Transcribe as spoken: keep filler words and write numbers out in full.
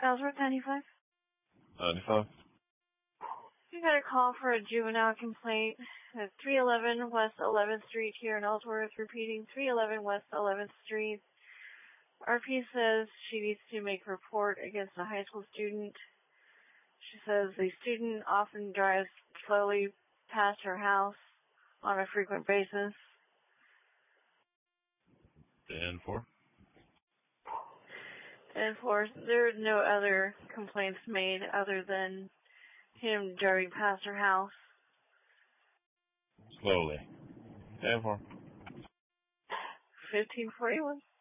Ellsworth ninety-five. ninety-five. You got a call for a juvenile complaint at three eleven West eleventh Street here in Ellsworth, repeating three eleven West eleventh Street. R P says she needs to make a report against a high school student. She says the student often drives slowly past her house on a frequent basis. ten four. And four, there are no other complaints made other than him driving past her house. Slowly. ten four. fifteen forty-one.